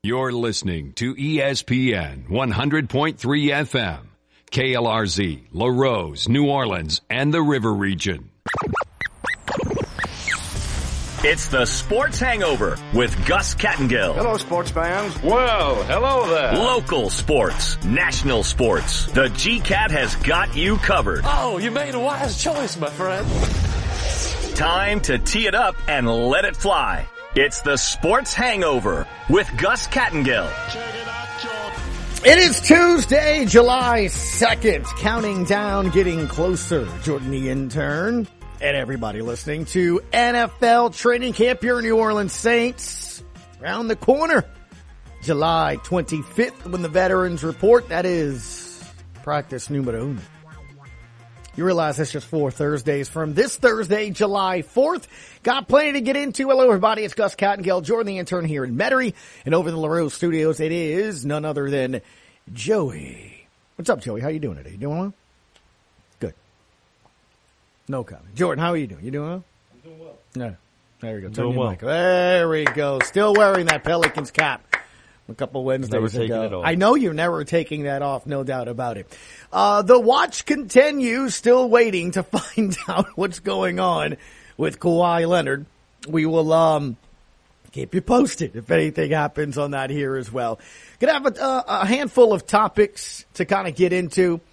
You're listening to ESPN 100.3 FM, KLRZ, LaRose, New Orleans, and the River Region. It's the Sports Hangover with Gus Kattengill. Hello, sports fans. Well, hello there. Local sports, national sports. The GCAT has got you covered. Oh, you made a wise choice, my friend. Time to tee it up and let it fly. It's the Sports Hangover with Gus Kattengill. It is Tuesday, July 2nd, counting down, getting closer. Jordan the intern and everybody listening to NFL training camp here in New Orleans Saints. Around the corner, July 25th when the veterans report. That is practice numero uno. You realize that's just 4 Thursdays from this Thursday, July 4th. Got plenty to get into. Hello, everybody. It's Gus Kattengill, Jordan the intern here in Metairie. And over the LaRose studios, it is none other than Joey. What's up, Joey? How you doing today? You doing well? Good. No comment. Jordan, how are you doing? You doing well? I'm doing well. No. There we go. Turn doing your well. mic. There we go. Still wearing that Pelicans cap. A couple Wednesdays never ago. taking it off. I know you're never taking that off, no doubt about it. The watch continues, still waiting to find out what's going on with Kawhi Leonard. We will keep you posted if anything happens on that here as well. Gonna have a handful of topics to kind of get into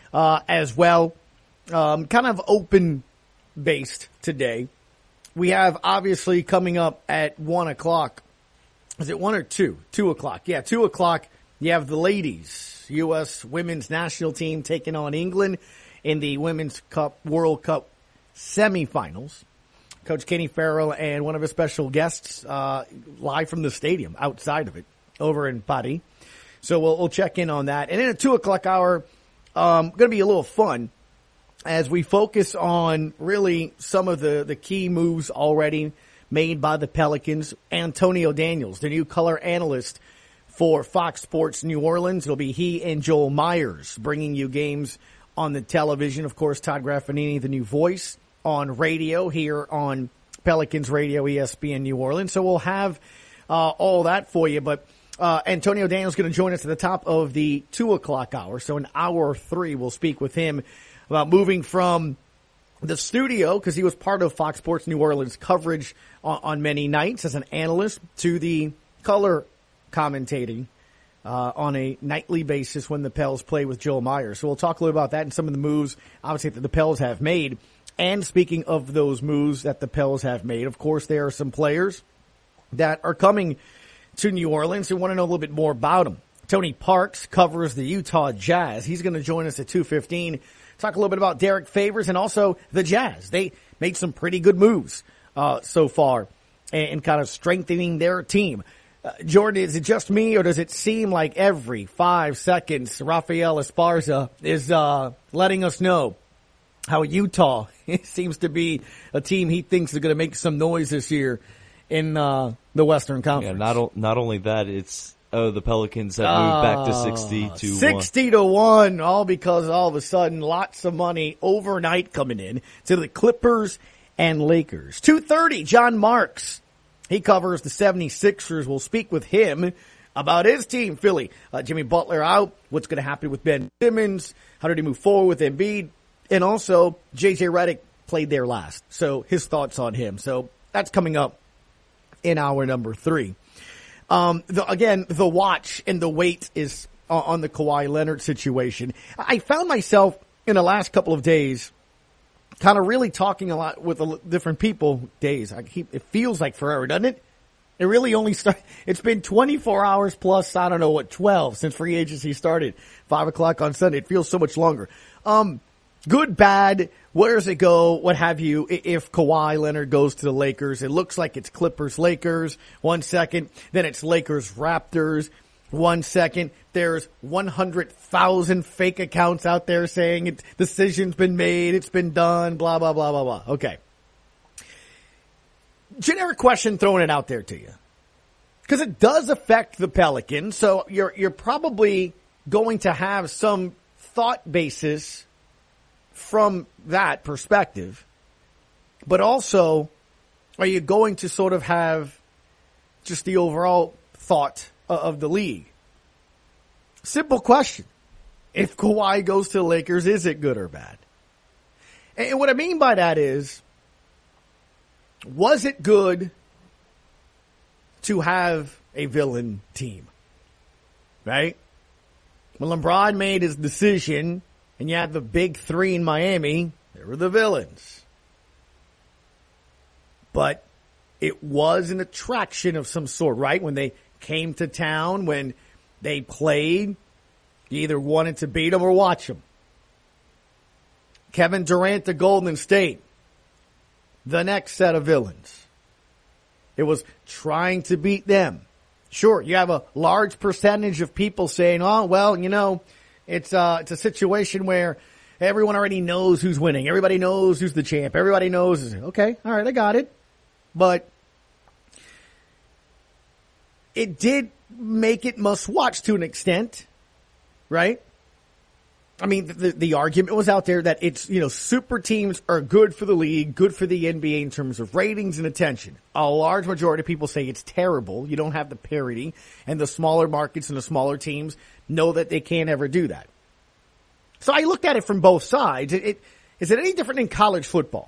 as well. Kind of open-based today. We have obviously coming up at 1 o'clock. Is it 1 or 2? 2 o'clock. Yeah, 2 o'clock. You have the ladies, U.S. women's national team taking on England in the Women's Cup World Cup semifinals. Coach Kenny Farrell and one of his special guests live from the stadium outside of it over in Paris. So we'll check in on that. And in a 2 o'clock hour, going to be a little fun as we focus on really some of the key moves already made by the Pelicans. Antonio Daniels, the new color analyst for Fox Sports New Orleans. It'll be he and Joel Myers bringing you games on the television. Of course, Todd Graffanini, the new voice on radio here on Pelicans Radio, ESPN New Orleans. So we'll have all that for you. But Antonio Daniels is going to join us at the top of the 2 o'clock hour. So in hour 3, we'll speak with him about moving from the studio, because he was part of Fox Sports New Orleans coverage on many nights as an analyst, to the color commentating on a nightly basis when the Pels play with Joel Myers. So we'll talk a little about that and some of the moves, obviously, that the Pels have made. And speaking of those moves that the Pels have made, of course, there are some players that are coming to New Orleans who want to know a little bit more about them. Tony Parks covers the Utah Jazz. He's going to join us at 2:15. Talk a little bit about Derek Favors and also the Jazz. They made some pretty good moves so far and kind of strengthening their team. Jordan, is it just me, or does it seem like every 5 seconds Rafael Esparza is letting us know how Utah seems to be a team he thinks is going to make some noise this year in the Western Conference? Yeah, not only that, it's the Pelicans have moved back to 60 to 1, all because all of a sudden lots of money overnight coming in to the Clippers and Lakers. 2:30, John Marks. He covers the 76ers. We'll speak with him about his team, Philly. Jimmy Butler out. What's going to happen with Ben Simmons? How did he move forward with Embiid? And also, J.J. Redick played there last. So his thoughts on him. So that's coming up in hour number 3. The watch and the wait is on the Kawhi Leonard situation. I found myself in the last couple of days kind of really talking a lot with different people. It feels like forever, doesn't it? It really only started. It's been 24 hours plus, 12 since free agency started. 5 o'clock on Sunday. It feels so much longer. Good, bad, where does it go, what have you, if Kawhi Leonard goes to the Lakers? It looks like it's Clippers-Lakers 1 second, then it's Lakers-Raptors 1 second. There's 100,000 fake accounts out there saying decision's been made, it's been done, blah, blah, blah, blah, blah. Okay. Generic question, throwing it out there to you. Because it does affect the Pelicans, so you're probably going to have some thought basis from that perspective, but also, are you going to sort of have just the overall thought of the league. Simple question. If Kawhi goes to the Lakers, is it good or bad? And what I mean by that is, was it good to have a villain team? Right? When LeBron made his decision and you had the big three in Miami, they were the villains. But it was an attraction of some sort, right? When they came to town, when they played, you either wanted to beat them or watch them. Kevin Durant to Golden State, the next set of villains. It was trying to beat them. Sure, you have a large percentage of people saying, oh, well, you know, it's a situation where everyone already knows who's winning. Everybody knows who's the champ. Everybody knows. Okay, all right, I got it. But it did make it must watch to an extent, right? I mean, the argument was out there that it's, you know, super teams are good for the league, good for the NBA in terms of ratings and attention. A large majority of people say it's terrible. You don't have the parity, and the smaller markets and the smaller teams know that they can't ever do that. So I looked at it from both sides. Is it any different in college football?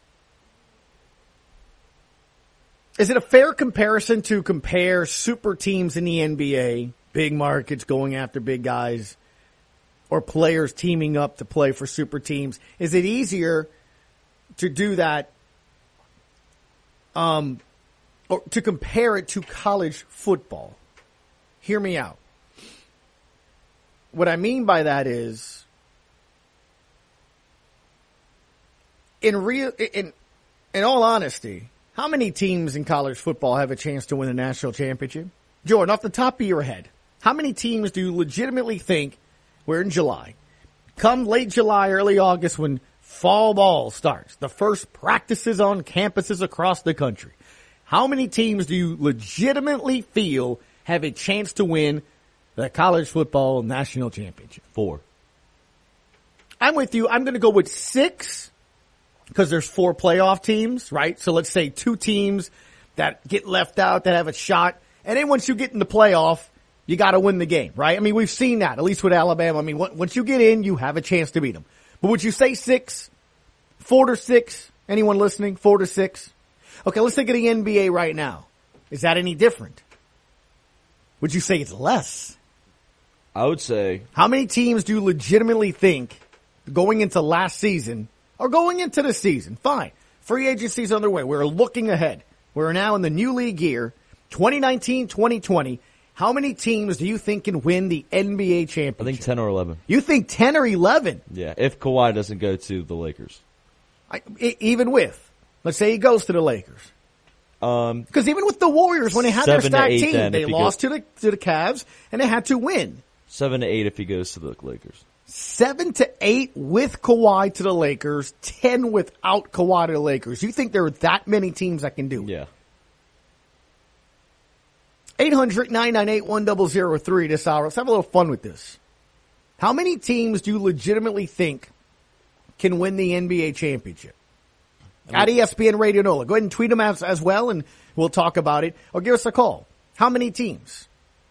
Is it a fair comparison to compare super teams in the NBA, big markets going after big guys, or players teaming up to play for super teams? Is it easier to do that, or to compare it to college football? Hear me out. What I mean by that is, in all honesty, how many teams in college football have a chance to win a national championship? Jordan, off the top of your head, how many teams do you legitimately think, we're in July, come late July, early August, when fall ball starts, the first practices on campuses across the country, how many teams do you legitimately feel have a chance to win the college football national championship? 4. I'm with you. I'm going to go with 6. Because there's 4 playoff teams, right? So let's say 2 teams that get left out that have a shot. And then once you get in the playoff, you got to win the game, right? I mean, we've seen that, at least with Alabama. I mean, once you get in, you have a chance to beat them. But would you say 6? 4 to 6? Anyone listening? 4 to 6? Okay, let's think of the NBA right now. Is that any different? Would you say it's less? I would say. How many teams do you legitimately think going into last season or going into the season? Fine. Free agency's underway. We're looking ahead. We're now in the new league year, 2019-2020. How many teams do you think can win the NBA championship? I think 10 or 11. You think 10 or 11? Yeah, if Kawhi doesn't go to the Lakers. Even with, let's say he goes to the Lakers. Because even with the Warriors, when they had their stacked team, they lost to the Cavs, and they had to win. 7 to 8 if he goes to the Lakers. 7 to 8 with Kawhi to the Lakers, 10 without Kawhi to the Lakers. You think there are that many teams that can do it? Yeah. 800-998-1003 this hour. Let's have a little fun with this. How many teams do you legitimately think can win the NBA championship? At ESPN Radio NOLA. Go ahead and tweet them as well, and we'll talk about it. Or give us a call. How many teams?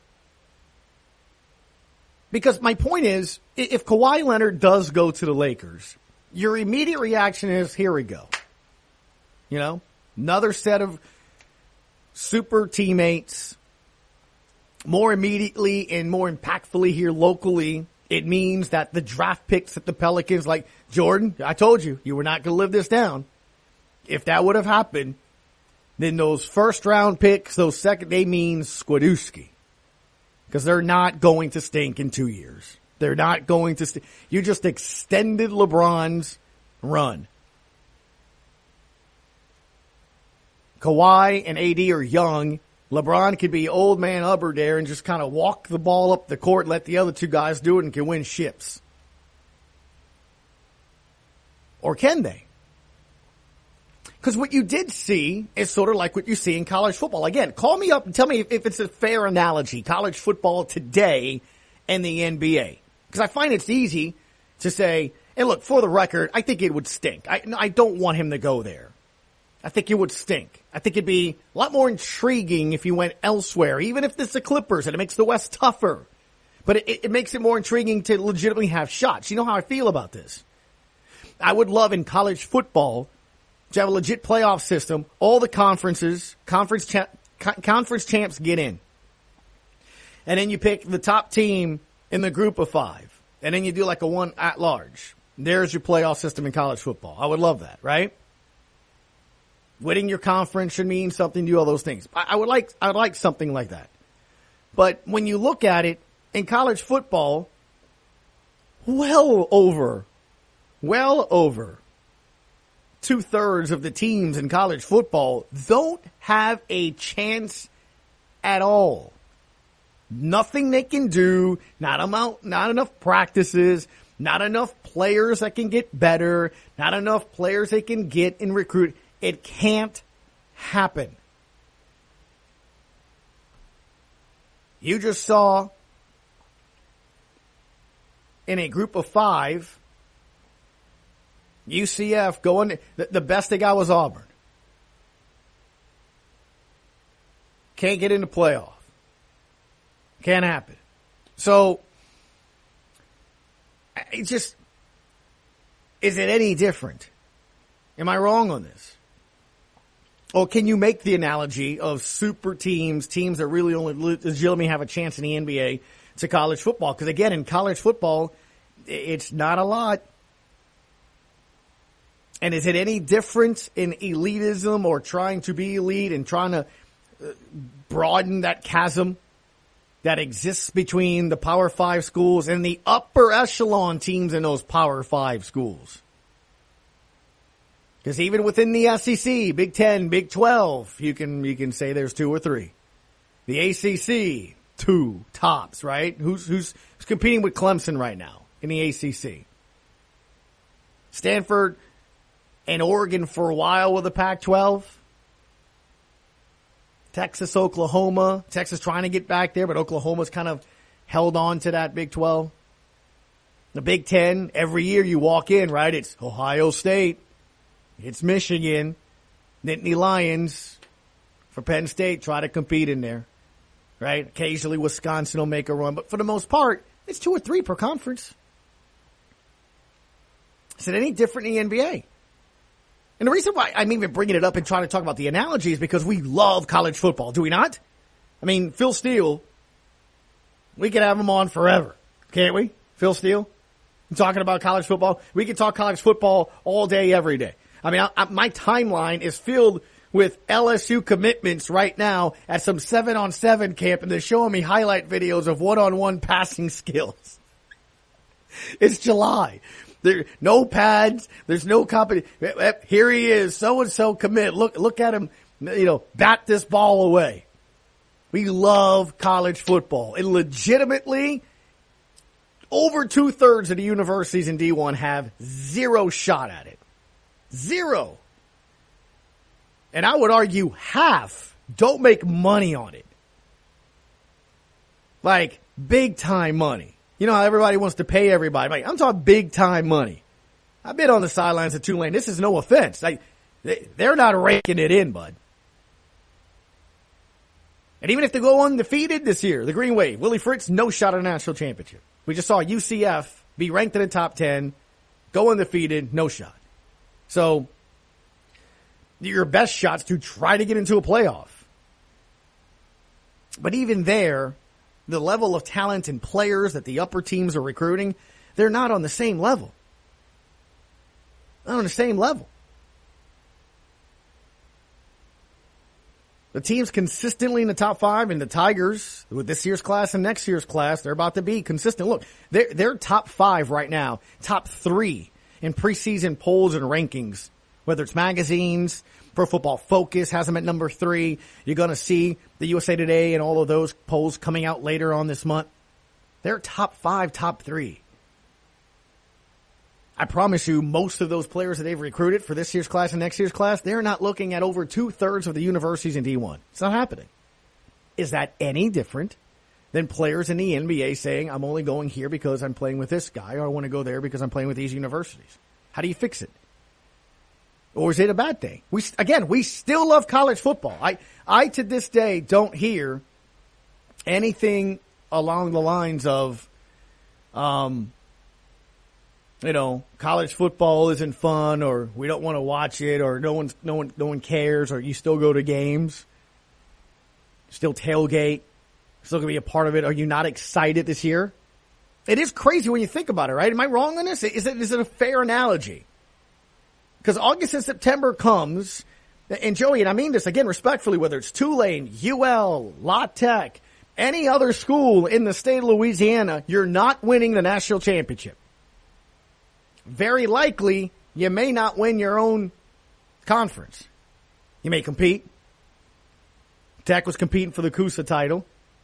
Because my point is, if Kawhi Leonard does go to the Lakers, your immediate reaction is, here we go. You know, another set of super teammates. More immediately and more impactfully here locally, it means that the draft picks at the Pelicans, like, Jordan, I told you, you were not going to live this down. If that would have happened, then those first round picks, those second, they mean Skwadooski. Because they're not going to stink in 2 years. They're not going to stink. You just extended LeBron's run. Kawhi and AD are young. LeBron could be old man Hubbard there and just kind of walk the ball up the court, let the other two guys do it, and can win ships. Or can they? Because what you did see is sort of like what you see in college football. Again, call me up and tell me if it's a fair analogy, college football today and the NBA. Because I find it's easy to say, and look, for the record, I think it would stink. I don't want him to go there. I think it would stink. I think it'd be a lot more intriguing if you went elsewhere, even if it's the Clippers and it makes the West tougher. But it makes it more intriguing to legitimately have shots. You know how I feel about this. I would love in college football to have a legit playoff system. All the conferences, conference champs get in. And then you pick the top team in the group of 5. And then you do like a one at large. There's your playoff system in college football. I would love that, right? Winning your conference should mean something to you, all those things. I would like something like that. But when you look at it in college football, well over 2/3 of the teams in college football don't have a chance at all. Nothing they can do, not enough practices, not enough players that can get better, not enough players they can get and recruit. It can't happen. You just saw in a group of 5, UCF going, the best they got was Auburn. Can't get into playoff. Can't happen. So, it just, is it any different? Am I wrong on this? Or can you make the analogy of super teams that really only legitimately have a chance in the NBA to college football? Because again, in college football, it's not a lot. And is it any different in elitism or trying to be elite and trying to broaden that chasm that exists between the Power 5 schools and the upper echelon teams in those Power 5 schools? Because even within the SEC, Big 10, Big 12, you can say there's 2 or 3. The ACC, 2 tops, right? Who's competing with Clemson right now in the ACC? Stanford and Oregon for a while with the Pac-12. Texas, Oklahoma. Texas trying to get back there, but Oklahoma's kind of held on to that Big 12. The Big 10, every year you walk in, right? It's Ohio State. It's Michigan. Nittany Lions for Penn State try to compete in there, right? Occasionally Wisconsin will make a run, but for the most part, it's 2 or 3 per conference. Is it any different in the NBA? And the reason why I'm even bringing it up and trying to talk about the analogy is because we love college football, do we not? I mean, Phil Steele, we could have him on forever, can't we? Phil Steele, talking about college football. We could talk college football all day, every day. I mean, my timeline is filled with LSU commitments right now at some 7-on-7 camp, and they're showing me highlight videos of one-on-one passing skills. It's July. There, no pads. There's no company. Here he is. So-and-so commit. Look at him, bat this ball away. We love college football. And legitimately, over 2/3 of the universities in D1 have 0 shot at it. 0. And I would argue half don't make money on it. Like, big time money. You know how everybody wants to pay everybody. I'm talking big time money. I've been on the sidelines of Tulane. This is no offense. They're not raking it in, bud. And even if they go undefeated this year, the Green Wave, Willie Fritz, no shot at a national championship. We just saw UCF be ranked in the top 10, go undefeated, no shot. So, your best shot's to try to get into a playoff. But even there, the level of talent and players that the upper teams are recruiting, they're not on the same level. Not on the same level. The teams consistently in the top 5, and the Tigers, with this year's class and next year's class, they're about to be consistent. Look, they're top 5 right now, top 3 in preseason polls and rankings, whether it's magazines. Pro Football Focus has them at number 3. You're going to see the USA Today and all of those polls coming out later on this month. They're top 5, top 3. I promise you, most of those players that they've recruited for this year's class and next year's class, they're not looking at over 2/3 of the universities in D1. It's not happening. Is that any different than players in the NBA saying, I'm only going here because I'm playing with this guy, or I want to go there because I'm playing with these universities? How do you fix it? Or is it a bad thing? We still love college football. I to this day don't hear anything along the lines of, college football isn't fun, or we don't want to watch it, or no one cares, or you still go to games, still tailgate, still gonna be a part of it. Are you not excited this year? It is crazy when you think about it, right? Am I wrong on this? Is it a fair analogy? Because August and September comes, and Joey, and I mean this again respectfully, whether it's Tulane, UL, La Tech, any other school in the state of Louisiana, you're not winning the national championship. Very likely, you may not win your own conference. You may compete. Tech was competing for the Coosa title.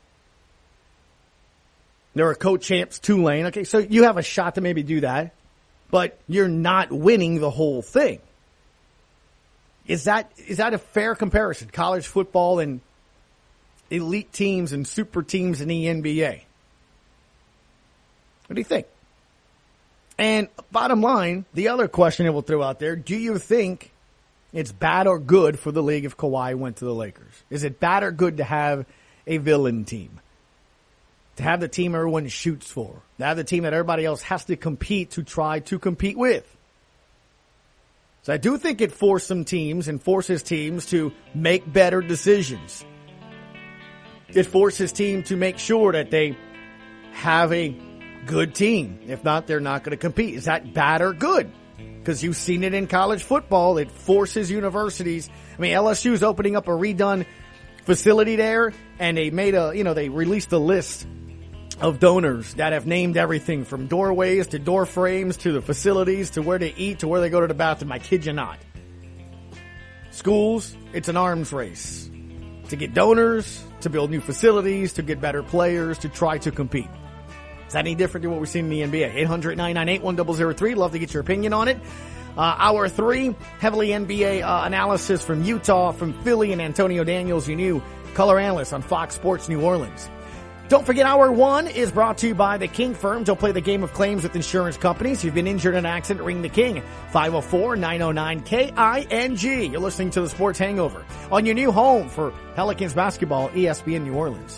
There were co-champs, Tulane. Okay, so you have a shot to maybe do that, but you're not winning the whole thing. Is that a fair comparison? College football and elite teams and super teams in the NBA. What do you think? And bottom line, the other question that we'll throw out there, do you think it's bad or good for the league if Kawhi went to the Lakers? Is it bad or good to have a villain team? To have the team everyone shoots for? To have the team that everybody else has to compete to try to compete with? So I do think it forces teams to make better decisions. It forces teams to make sure that they have a good team. If not, they're not going to compete. Is that bad or good? Because you've seen it in college football. It forces universities. I mean, LSU is opening up a redone facility there, and they they released a list of donors that have named everything from doorways to door frames to the facilities to where they eat to where they go to the bathroom. I kid you not. Schools, it's an arms race to get donors, to build new facilities, to get better players, to try to compete. Is that any different than what we're seeing in the NBA? 800-998-1003. Love to get your opinion on it. Hour 3, heavily NBA analysis from Utah, from Philly, and Antonio Daniels, your new color analyst on Fox Sports New Orleans. Don't forget, Hour 1 is brought to you by the King Firm. Don't play the game of claims with insurance companies. If you've been injured in an accident, ring the King. 504-909-KING. You're listening to the Sports Hangover on your new home for Pelicans basketball, ESPN New Orleans.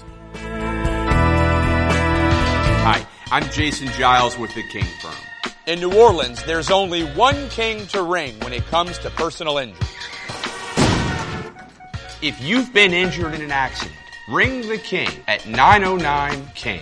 Hi, I'm Jason Giles with the King Firm. In New Orleans, there's only one king to ring when it comes to personal injuries. If you've been injured in an accident, ring the King at 909-KING.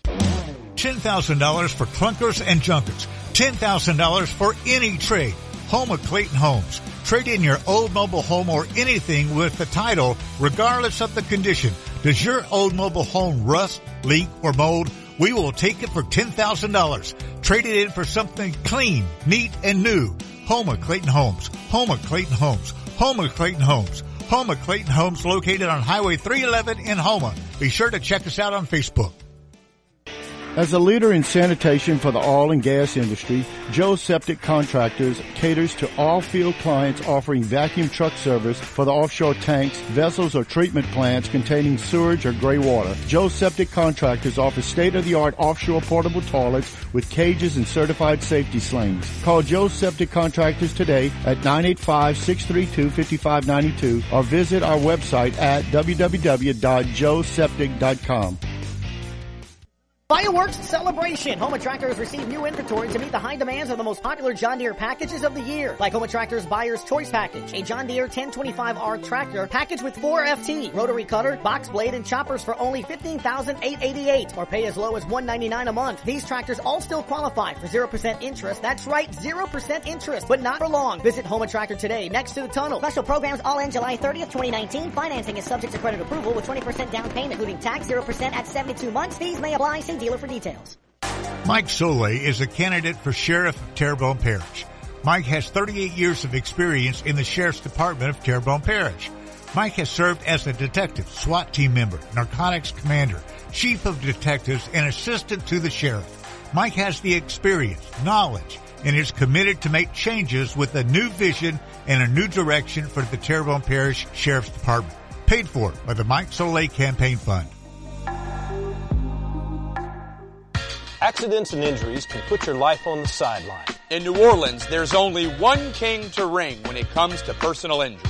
$10,000 for clunkers and junkers. $10,000 for any trade. Home of Clayton Homes. Trade in your old mobile home or anything with the title, regardless of the condition. Does your old mobile home rust, leak, or mold? We will take it for $10,000. Trade it in for something clean, neat, and new. Home of Clayton Homes. Home of Clayton Homes. Home of Clayton Homes. Home of Clayton Homes, located on Highway 311 in Houma. Be sure to check us out on Facebook. As a leader in sanitation for the oil and gas industry, Joe Septic Contractors caters to all field clients offering vacuum truck service for the offshore tanks, vessels, or treatment plants containing sewage or gray water. Joe Septic Contractors offers state-of-the-art offshore portable toilets with cages and certified safety slings. Call Joe Septic Contractors today at 985-632-5592 or visit our website at www.joeseptic.com. Fireworks Celebration. Homa Tractors receive new inventory to meet the high demands of the most popular John Deere packages of the year. Like Homa Tractors Buyer's Choice Package, a John Deere 1025R tractor package with 4 FT, rotary cutter, box blade, and choppers for only $15,888 or pay as low as $199 a month. These tractors all still qualify for 0% interest. That's right, 0% interest, but not for long. Visit Homa Tractor today next to the tunnel. Special programs all end July 30th, 2019. Financing is subject to credit approval with 20% down payment, including tax, 0% at 72 months. Fees may apply. See dealer for details. Mike Solé is a candidate for Sheriff of Terrebonne Parish. Mike has 38 years of experience in the Sheriff's Department of Terrebonne Parish. Mike has served as a detective, SWAT team member, narcotics commander, chief of detectives, and assistant to the sheriff. Mike has the experience, knowledge, and is committed to make changes with a new vision and a new direction for the Terrebonne Parish Sheriff's Department. Paid for by the Mike Solé Campaign Fund. Accidents and injuries can put your life on the sideline. In New Orleans, there's only one king to ring when it comes to personal injury.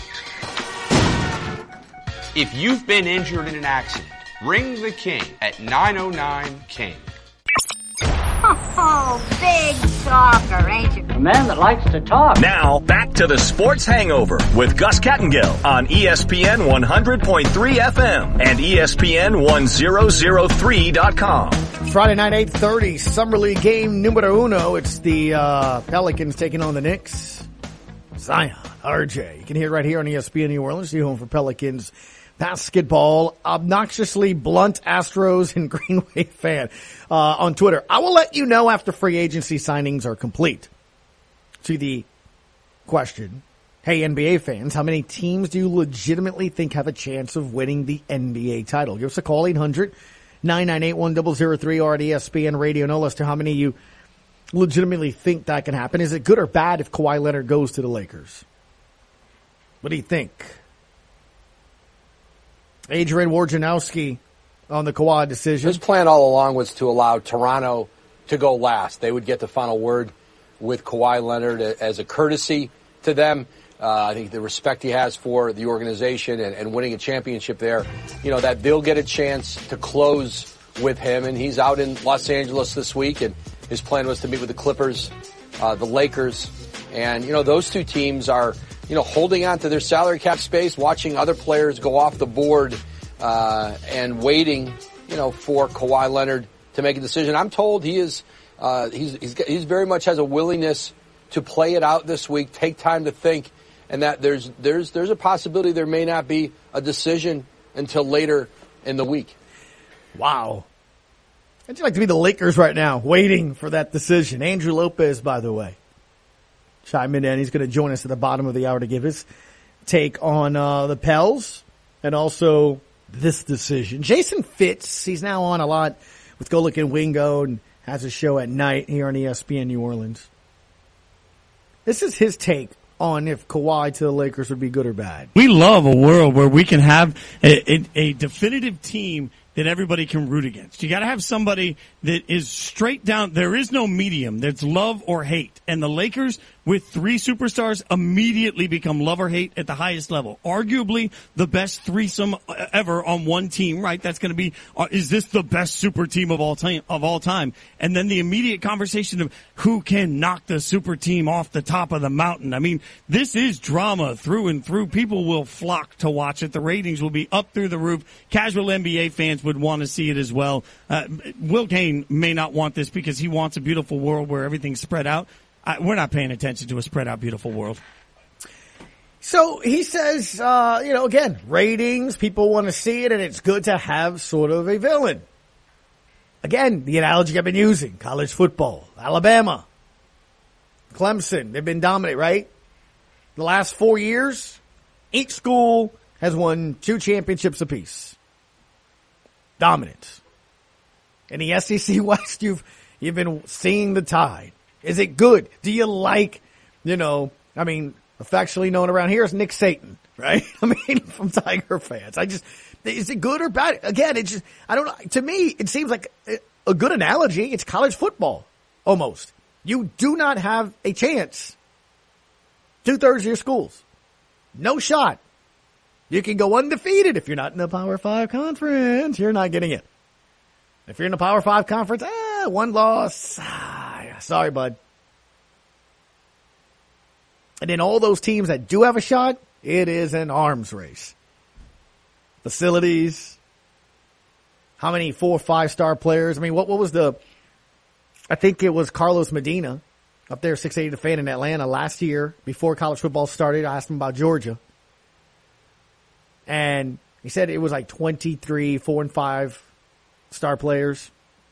If you've been injured in an accident, ring the king at 909-KING. Oh, big talker, ain't you? A man that likes to talk. Now, back to the Sports Hangover with Gus Kattengill on ESPN 100.3 FM and ESPN1003.com. Friday night, 8:30, Summer League game numero uno. It's the Pelicans taking on the Knicks. Zion, RJ. You can hear it right here on ESPN New Orleans, the home for Pelicans basketball. Obnoxiously blunt Astros and Green Wave fan on Twitter. I will let you know after free agency signings are complete. To the question, hey, NBA fans, how many teams do you legitimately think have a chance of winning the NBA title? Give us a call, 800-998-1003 or at ESPN Radio. No less to how many you legitimately think that can happen. Is it good or bad if Kawhi Leonard goes to the Lakers? What do you think? Adrian Wojnarowski on the Kawhi decision. His plan all along was to allow Toronto to go last. They would get the final word with Kawhi Leonard as a courtesy to them. I think the respect he has for the organization and winning a championship there, that they'll get a chance to close with him. And he's out in Los Angeles this week, and his plan was to meet with the Clippers, the Lakers. And, those two teams are, holding on to their salary cap space, watching other players go off the board, and waiting, for Kawhi Leonard to make a decision. I'm told he is, he's very much has a willingness to play it out this week, take time to think, and that there's a possibility there may not be a decision until later in the week. Wow. I'd like to be the Lakers right now, waiting for that decision. Andrew Lopez, by the way, chiming in. He's going to join us at the bottom of the hour to give his take on the Pels and also this decision. Jason Fitz, he's now on a lot with Golic and Wingo and has a show at night here on ESPN New Orleans. This is his take on if Kawhi to the Lakers would be good or bad. We love a world where we can have a definitive team that everybody can root against. You got to have somebody that is straight down. There is no medium. There's love or hate. And the Lakers, with three superstars, immediately become love or hate at the highest level. Arguably the best threesome ever on one team, right? That's going to be, is this the best super team of all time? And then the immediate conversation of who can knock the super team off the top of the mountain. I mean, this is drama through and through. People will flock to watch it. The ratings will be up through the roof. Casual NBA fans would want to see it as well. Will Kane may not want this because he wants a beautiful world where everything's spread out. We're not paying attention to a spread out beautiful world. So he says, again, ratings, people want to see it, and it's good to have sort of a villain. Again, the analogy I've been using, college football, Alabama, Clemson, they've been dominant, right? The last 4 years, each school has won 2 championships apiece. Dominance. In the SEC West, you've been seeing the tide. Is it good? Do you like, affectionately known around here as Nick Saban, right? From Tiger fans. Is it good or bad? Again, I don't know. To me, it seems like a good analogy. It's college football, almost. You do not have a chance. 2/3 of your schools. No shot. You can go undefeated. If you're not in the Power 5 conference, you're not getting it. If you're in the Power 5 conference, one loss. Sorry, bud. And then all those teams that do have a shot, it is an arms race. Facilities. How many 4 or 5-star players? What was I think it was Carlos Medina up there, 680 the fan in Atlanta last year before college football started. I asked him about Georgia. And he said it was like 23 4 and 5-star players.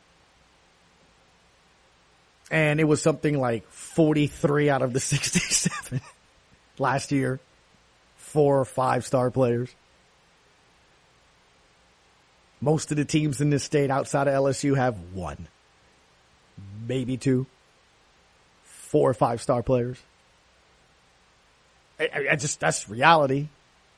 And it was something like 43 out of the 67 last year. 4 or 5-star players. Most of the teams in this state outside of LSU have 1. Maybe 2. 4 or 5-star players. That's reality.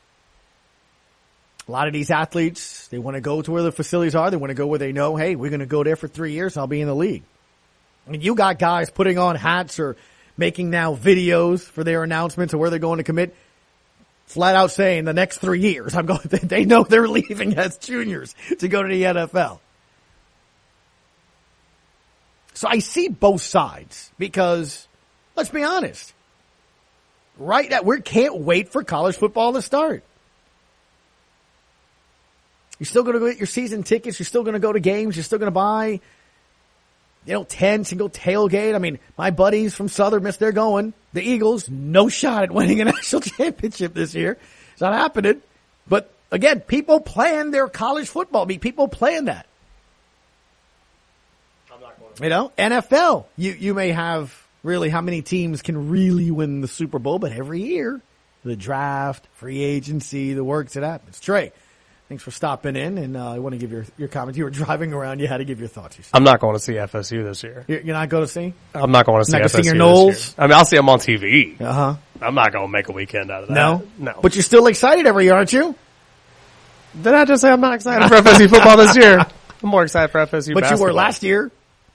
A lot of these athletes, they want to go to where the facilities are. They want to go where they know, hey, we're going to go there for 3 years and I'll be in the league. You got guys putting on hats or making now videos for their announcements of where they're going to commit. Flat out saying the next 3 years, they know they're leaving as juniors to go to the NFL. So I see both sides because, let's be honest, right now, we can't wait for college football to start. You're still going to go get your season tickets. You're still going to go to games. You're still going to buy, tents and go tailgate. I mean, my buddies from Southern Miss, they're going. The Eagles, no shot at winning a national championship this year. It's not happening. But again, people plan their college football. I mean, people plan that. NFL, you may have really how many teams can really win the Super Bowl, but every year, the draft, free agency, the works that happens. Trey, thanks for stopping in, and I want to give your comments. You were driving around. You had to give your thoughts. I'm not going to see FSU this year. You're not going to see? I'm not going to see FSU see your this Knowles? year. I mean, I'll see them on TV. Uh-huh. I'm not going to make a weekend out of that. No. But you're still excited every year, aren't you? Did I just say I'm not excited for FSU football this year? I'm more excited for FSU basketball. But you were last year.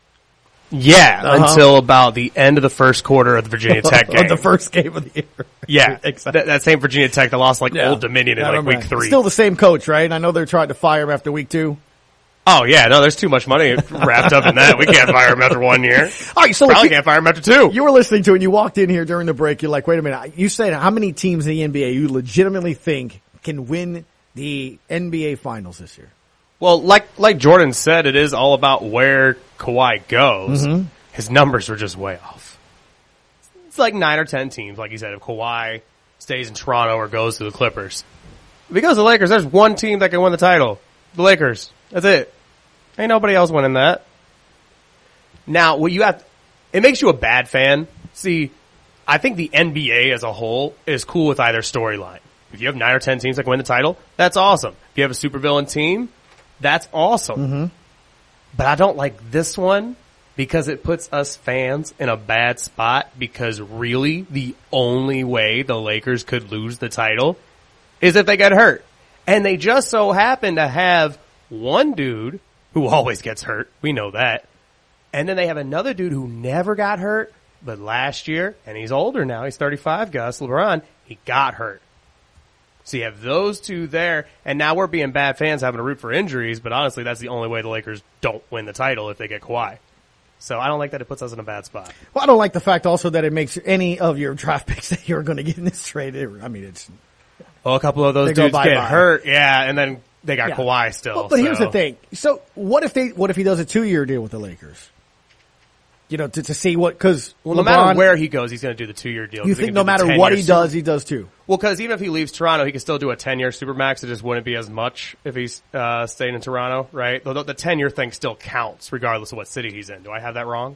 Yeah, until about the end of the first quarter of the Virginia Tech game. The first game of the year. Yeah, exactly. That same Virginia Tech that lost Old Dominion in week 3. Still the same coach, right? I know they're trying to fire him after week 2. Oh, yeah. No, there's too much money wrapped up in that. We can't fire him after 1 year. All right, so probably can't fire him after 2. You were listening to it, and you walked in here during the break. You're like, wait a minute. You said how many teams in the NBA you legitimately think can win the NBA Finals this year? Well, like Jordan said, it is all about where Kawhi goes. Mm-hmm. His numbers were just way off. It's like 9 or 10 teams, like you said, if Kawhi stays in Toronto or goes to the Clippers. If he goes to the Lakers, there's one team that can win the title. The Lakers. That's it. Ain't nobody else winning that. Now, it makes you a bad fan. See, I think the NBA as a whole is cool with either storyline. If you have 9 or 10 teams that can win the title, that's awesome. If you have a supervillain team, that's awesome. Mm-hmm. But I don't like this one because it puts us fans in a bad spot because really the only way the Lakers could lose the title is if they get hurt. And they just so happen to have one dude who always gets hurt. We know that. And then they have another dude who never got hurt, but last year, and he's older now, he's 35, Gus, LeBron, he got hurt. So you have those two there, and now we're being bad fans having to root for injuries, but honestly, that's the only way the Lakers don't win the title if they get Kawhi. So I don't like that it puts us in a bad spot. Well, I don't like the fact also that it makes any of your draft picks that you're going to get in this trade. I mean, it's... Well, a couple of those dudes get hurt, yeah, and then they got Kawhi still. Well, but here's the thing. So what if he does a 2-year deal with the Lakers? To see what, because no matter where he goes, he's going to do the 2-year deal. You think no matter what he does too? Well, because even if he leaves Toronto, he can still do a 10-year Supermax. It just wouldn't be as much if he's staying in Toronto, right? The 10-year thing still counts regardless of what city he's in. Do I have that wrong?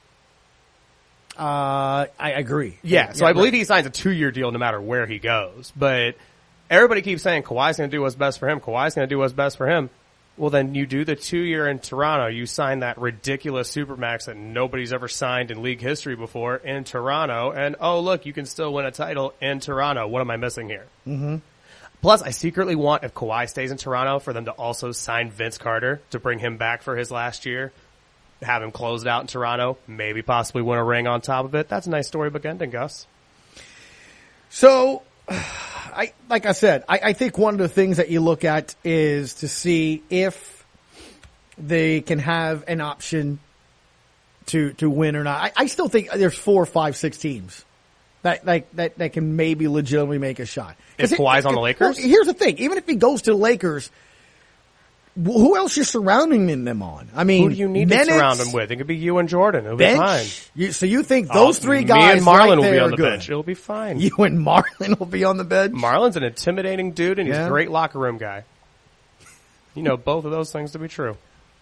I agree. Yeah, so I believe he signs a 2-year deal no matter where he goes. But everybody keeps saying Kawhi's going to do what's best for him. Kawhi's going to do what's best for him. Well, then you do the 2-year in Toronto. You sign that ridiculous Supermax that nobody's ever signed in league history before in Toronto. And, oh, look, you can still win a title in Toronto. What am I missing here? Mm-hmm. Plus, I secretly want, if Kawhi stays in Toronto, for them to also sign Vince Carter to bring him back for his last year, have him closed out in Toronto, maybe possibly win a ring on top of it. That's a nice storybook ending, Gus. So... like I said, I think one of the things that you look at is to see if they can have an option to win or not. I still think there's 4, 5, 6 teams that can maybe legitimately make a shot. If Kawhi's on the Lakers? Well, here's the thing. Even if he goes to the Lakers, who else you're surrounding them on? I mean, who do you need to surround them with? It could be you and Jordan. It'll be fine. So you think those 3 guys me and Marlon right will there be on the good. bench. It'll be fine. You and Marlon will be on the bench? Marlon's an intimidating dude, and he's a great locker room guy. You know both of those things to be true.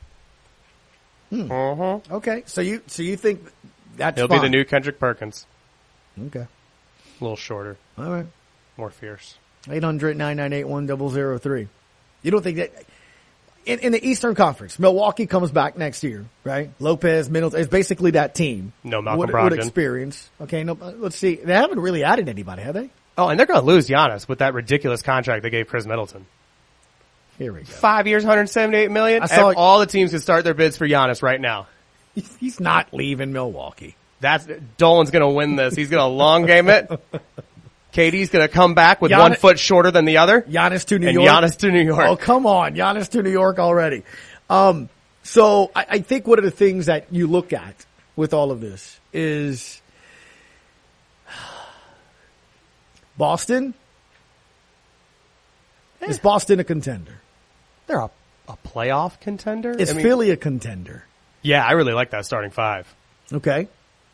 Okay, so you think that's He'll be the new Kendrick Perkins. Okay. A little shorter. All right. More fierce. 800-998-1003. You don't think that... In the Eastern Conference, Milwaukee comes back next year, right? Lopez, Middleton, it's basically that team. No Malcolm Brogdon. Would experience. Okay, let's see. They haven't really added anybody, have they? Oh, and they're going to lose Giannis with that ridiculous contract they gave Chris Middleton. Here we go. 5 years, $178 million. All the teams can start their bids for Giannis right now. He's not leaving Milwaukee. Dolan's going to win this. He's going to long game it. KD's going to come back with 1 foot shorter than the other. Giannis to New York. Giannis to New York. Oh, come on. Giannis to New York already. So I think one of the things that you look at with all of this is Boston. Is Boston a contender? They're a playoff contender? Is Philly a contender? Yeah, I really like that starting five. Okay.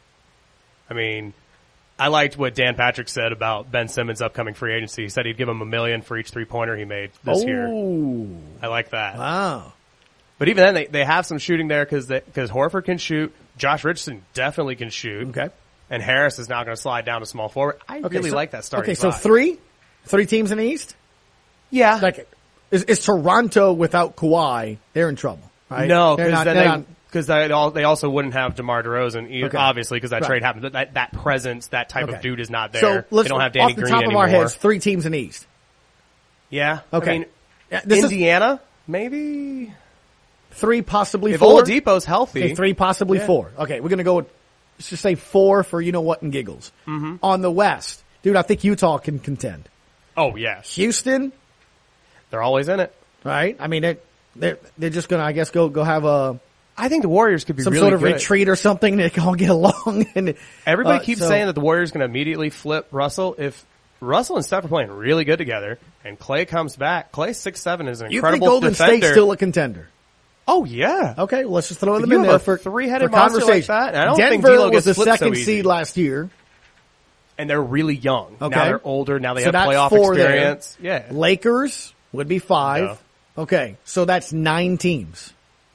I mean, I liked what Dan Patrick said about Ben Simmons' upcoming free agency. He said he'd give him $1 million for each 3-pointer he made this year. I like that. Wow. But even then, they have some shooting there because Horford can shoot. Josh Richardson definitely can shoot. Okay. And Harris is now going to slide down to small forward. I really like that starting five. Okay, so three teams in the East? Yeah. Like, is Toronto without Kawhi? They're in trouble, right? No, because they also wouldn't have DeMar DeRozan, obviously, because that trade happened. But that presence, that type of dude is not there. So they don't have Danny Green anymore. Off the top of our heads, 3 teams in the East. Yeah. Okay. I mean, Indiana, maybe 3, possibly if 4. If Oladipo's healthy. Okay, 3, possibly 4. Okay, we're going to go with, let's just say 4 for you-know-what and giggles. Mm-hmm. On the West, dude, I think Utah can contend. Oh, yes. Houston. They're always in it. Right? I mean, they're just going to, I guess, go have a... I think the Warriors could be some really sort of good. retreat or something. They can all get along. And everybody keeps saying that the Warriors going to immediately flip Russell. If Russell and Steph are playing really good together, and Klay comes back, Klay's 6'7" is an incredible defender. You think Golden State's still a contender? Oh yeah. Okay, well, let's just throw them in there for three-headed monster like that. And I don't think Denver D'Lo was gets the flipped second so seed last year, and they're really young. Okay. Now they're older. Now they have that's playoff 4 experience. There. Yeah. Lakers would be 5. No. Okay, so that's 9 teams.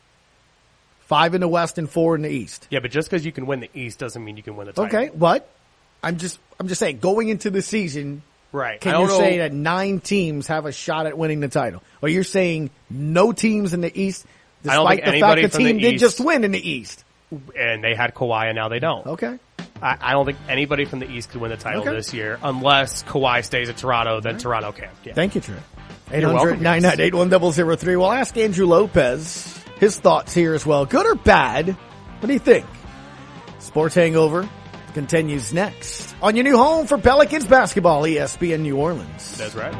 5 in the West and 4 in the East. Yeah, but just because you can win the East doesn't mean you can win the title. Okay, but I'm just saying, going into the season, right? Can you say that 9 teams have a shot at winning the title, or you're saying no teams in the East, despite the fact the team did just win in the East, and they had Kawhi and now they don't? Okay. I don't think anybody from the East could win the title this year unless Kawhi stays at Toronto. Then Toronto can. Yeah. Thank you, Trey. 800-998-1000. We'll ask Andrew Lopez his thoughts here as well. Good or bad? What do you think? Sports Hangover continues next on your new home for Pelicans basketball, ESPN New Orleans. That's right.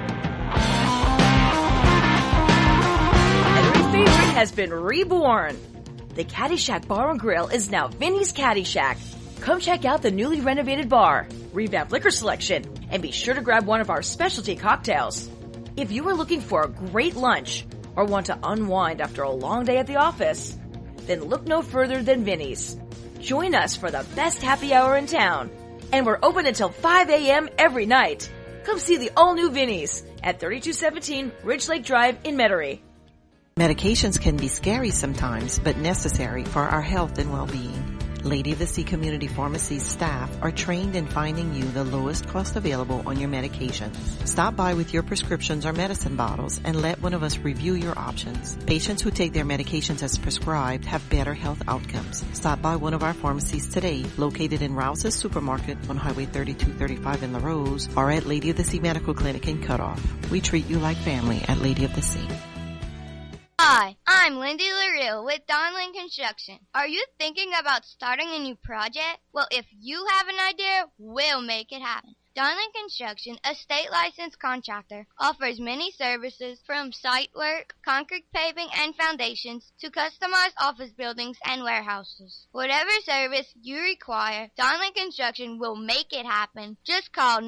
Every favorite has been reborn. The Caddyshack Bar and Grill is now Vinny's Caddyshack. Come check out the newly renovated bar, revamped liquor selection, and be sure to grab one of our specialty cocktails. If you are looking for a great lunch or want to unwind after a long day at the office, then look no further than Vinny's. Join us for the best happy hour in town, and we're open until 5 a.m. every night. Come see the all-new Vinny's at 3217 Ridge Lake Drive in Metairie. Medications can be scary sometimes, but necessary for our health and well-being. Lady of the Sea Community Pharmacy's staff are trained in finding you the lowest cost available on your medications. Stop by with your prescriptions or medicine bottles and let one of us review your options. Patients who take their medications as prescribed have better health outcomes. Stop by one of our pharmacies today, located in Rouse's Supermarket on Highway 3235 in La Rose, or at Lady of the Sea Medical Clinic in Cutoff. We treat you like family at Lady of the Sea. Hi, I'm Lindy LaRue with Donlin Construction. Are you thinking about starting a new project? Well, if you have an idea, we'll make it happen. Donlin Construction, a state-licensed contractor, offers many services from site work, concrete paving and foundations, to customized office buildings and warehouses. Whatever service you require, Donlin Construction will make it happen. Just call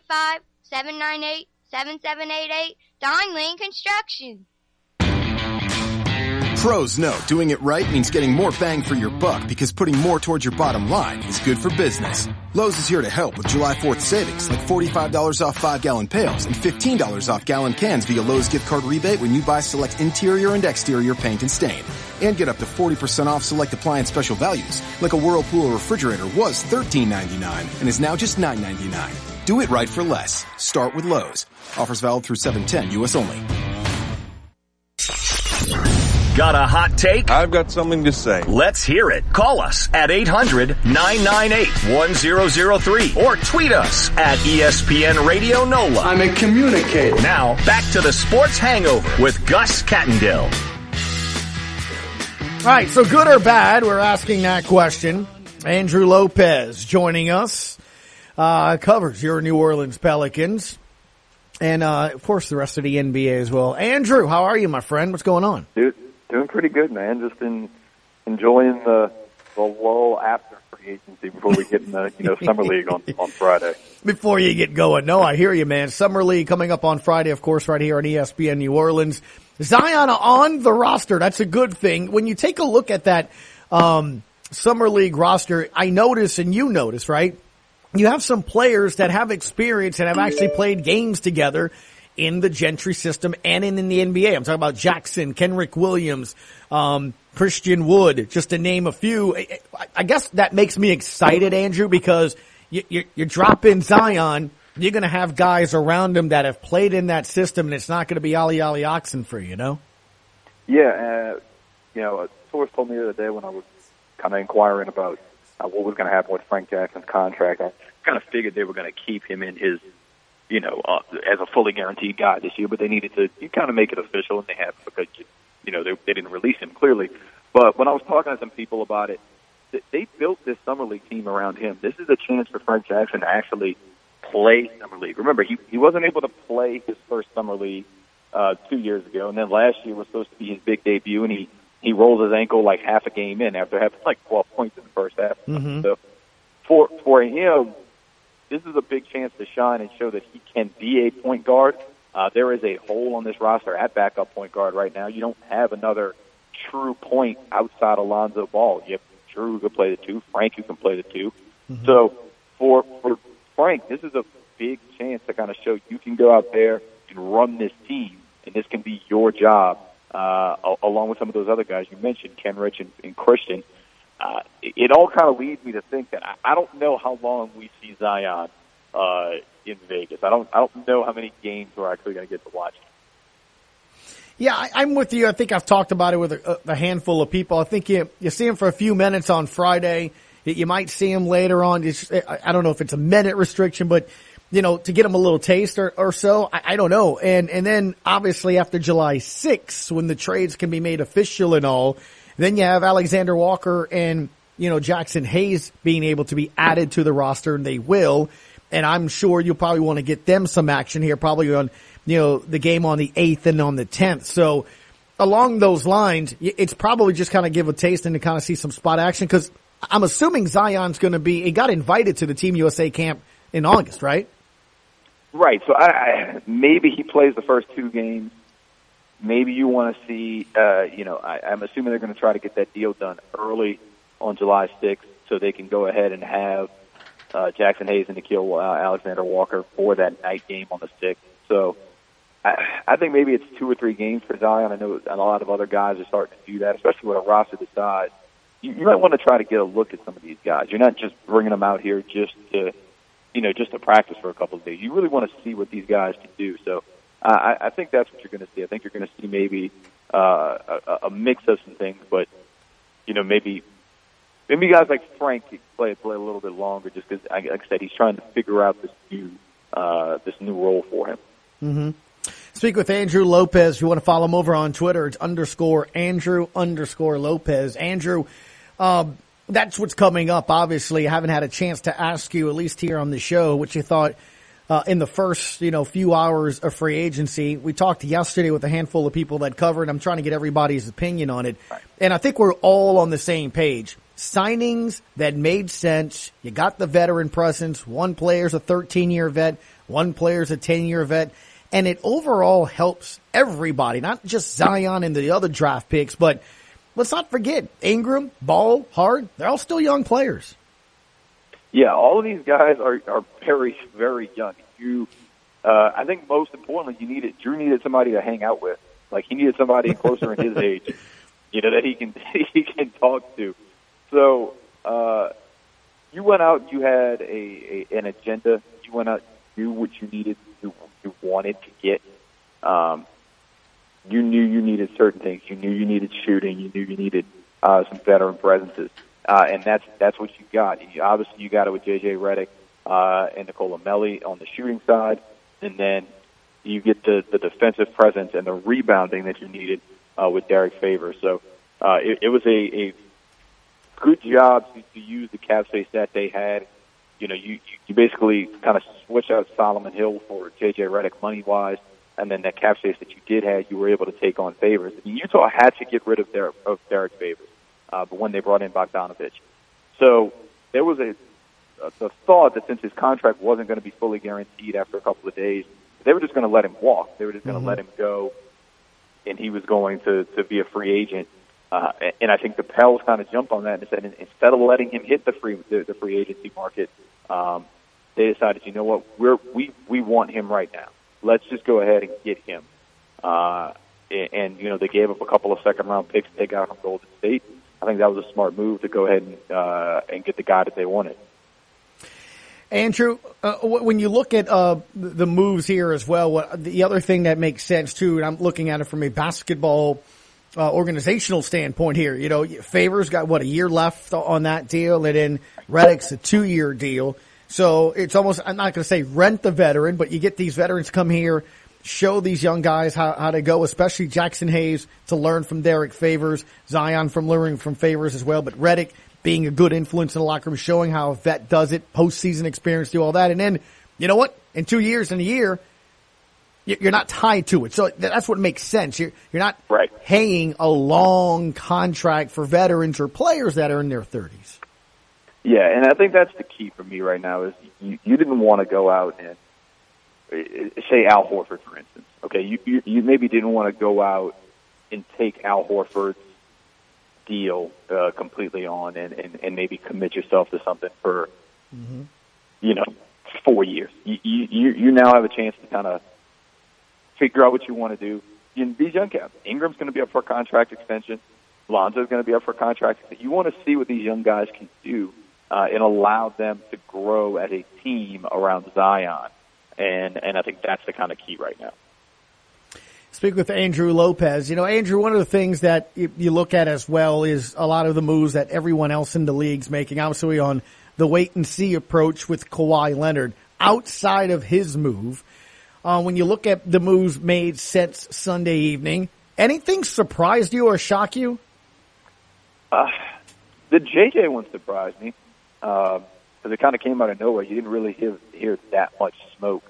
985-798-7788, Donlin Construction. Pros know doing it right means getting more bang for your buck because putting more towards your bottom line is good for business. Lowe's is here to help with July 4th savings like $45 off 5-gallon pails and $15 off gallon cans via Lowe's gift card rebate when you buy select interior and exterior paint and stain. And get up to 40% off select appliance special values like a Whirlpool refrigerator was $13.99 and is now just $9.99. Do it right for less. Start with Lowe's. Offers valid through 7/10 U.S. only. Got a hot take? I've got something to say. Let's hear it. Call us at 800-998-1003 or tweet us at ESPN Radio NOLA. I'm a communicator. Now, back to the Sports Hangover with Gus Kattengell. All right, so good or bad, we're asking that question. Andrew Lopez joining us, covers your New Orleans Pelicans, and of course the rest of the NBA as well. Andrew, how are you, my friend? What's going on? Dude, doing pretty good, man. Just enjoying the lull after free agency before we get in the summer league on Friday. Before you get going, no, I hear you, man. Summer league coming up on Friday, of course, right here on ESPN New Orleans. Zion on the roster. That's a good thing. When you take a look at that summer league roster, I notice, and you notice, right? You have some players that have experience and have actually played games together in the Gentry system and in the NBA. I'm talking about Jackson, Kenrick Williams, Christian Wood, just to name a few. I guess that makes me excited, Andrew, because you drop in Zion, you're going to have guys around him that have played in that system, and it's not going to be Ali Oxenfree, you know? Yeah, a source told me the other day when I was kind of inquiring about what was going to happen with Frank Jackson's contract. I kind of figured they were going to keep him in his, as a fully guaranteed guy this year, but they needed to kind of make it official, and they have because, they didn't release him clearly. But when I was talking to some people about it, they built this summer league team around him. This is a chance for Frank Jackson to actually play summer league. Remember, he wasn't able to play his first summer league 2 years ago, and then last year was supposed to be his big debut, and he rolls his ankle like half a game in after having like 12 points in the first half. Mm-hmm. So for him, this is a big chance to shine and show that he can be a point guard. There is a hole on this roster at backup point guard right now. You don't have another true point outside Alonzo Ball. You have Drew who can play the two, Frank who can play the two. Mm-hmm. So for Frank, this is a big chance to kind of show you can go out there and run this team, and this can be your job, along with some of those other guys you mentioned, Kenrich and Christian. It all kind of leads me to think that I don't know how long we see Zion in Vegas. I don't know how many games we're actually going to get to watch. Yeah, I'm with you. I think I've talked about it with a handful of people. I think you see him for a few minutes on Friday. You might see him later on. I don't know if it's a minute restriction, but to get him a little taste or so. I don't know. And then obviously after July 6th, when the trades can be made official and all, then you have Alexander Walker and, Jackson Hayes being able to be added to the roster, and they will. And I'm sure you'll probably want to get them some action here, probably on, the game on the 8th and on the 10th. So along those lines, it's probably just kind of give a taste and to kind of see some spot action, because I'm assuming Zion's going to he got invited to the Team USA camp in August, right? Right. So maybe he plays the first two games. Maybe you want to see, I'm assuming they're going to try to get that deal done early on July 6th so they can go ahead and have Jackson Hayes and Nickeil Alexander Walker for that night game on the 6th. So I think maybe it's 2 or 3 games for Zion. I know a lot of other guys are starting to do that, especially with a roster this size. You might want to try to get a look at some of these guys. You're not just bringing them out here just to practice for a couple of days. You really want to see what these guys can do. So I think that's what you're going to see. I think you're going to see maybe a mix of some things, but maybe guys like Frank can play a little bit longer, just because, like I said, he's trying to figure out this new role for him. Mm-hmm. Speak with Andrew Lopez. If you want to follow him over on Twitter, it's _Andrew_Lopez. Andrew, that's what's coming up. Obviously, I haven't had a chance to ask you, at least here on the show, what you thought in the first, few hours of free agency. We talked yesterday with a handful of people that covered. I'm trying to get everybody's opinion on it. Right. And I think we're all on the same page. Signings that made sense. You got the veteran presence. One player's a 13-year vet. One player's a 10-year vet. And it overall helps everybody, not just Zion and the other draft picks, but let's not forget Ingram, Ball, Hart. They're all still young players. Yeah, all of these guys are very, very young. I think most importantly, Drew needed somebody to hang out with. Like, he needed somebody closer in his age, that he can talk to. So you went out, you had an agenda. You went out, you knew what you needed, you wanted to get. You knew you needed certain things. You knew you needed shooting. You knew you needed some veteran presences. And that's what you got. Obviously, you got it with J.J. Redick and Nicola Melli on the shooting side, and then you get the defensive presence and the rebounding that you needed with Derek Favors. So it was a good job to use the cap space that they had. You know, you basically kind of switch out Solomon Hill for J.J. Redick money-wise, and then that cap space that you did have, you were able to take on Favors. I mean, Utah had to get rid of Derek Favors, but when they brought in Bogdanovich. So there was the thought that since his contract wasn't going to be fully guaranteed after a couple of days, they were just going to let him walk. They were just going to let him go, and he was going to be a free agent. And I think the Pels kind of jumped on that and said, instead of letting him hit the free agency market, they decided, you know what, we want him right now. Let's just go ahead and get him. And you know, they gave up a couple of second-round picks they got from Golden State. I think that was a smart move to go ahead and get the guy that they wanted. Andrew, when you look at the moves here as well, the other thing that makes sense too, and I'm looking at it from a basketball organizational standpoint here, you know, Favors got a year left on that deal, and then Redick's a 2-year deal. So it's almost, I'm not going to say rent the veteran, but you get these veterans come here, show these young guys how to go, especially Jackson Hayes to learn from Derek Favors, Zion from learning from Favors as well, but Redick being a good influence in the locker room, showing how a vet does it, postseason experience, do all that. And then, you know what? In 2 years and a year, you're not tied to it. So that's what makes sense. You're not paying a long contract for veterans or players that are in their 30s. Yeah, and I think that's the key for me right now is you didn't want to go out and say Al Horford, for instance. Okay, you maybe didn't want to go out and take Al Horford's deal completely on and maybe commit yourself to something for, 4 years. You now have a chance to kind of figure out what you want to do. These young cats, Ingram's going to be up for a contract extension. Lonzo's going to be up for a contract extension. You want to see what these young guys can do and allow them to grow as a team around Zion. And I think that's the kind of key right now. Speak with Andrew Lopez. You know, Andrew, one of the things that you look at as well is a lot of the moves that everyone else in the league's making, obviously on the wait-and-see approach with Kawhi Leonard. Outside of his move, when you look at the moves made since Sunday evening, anything surprised you or shock you? The JJ one surprised me because it kind of came out of nowhere. You didn't really hear that much smoke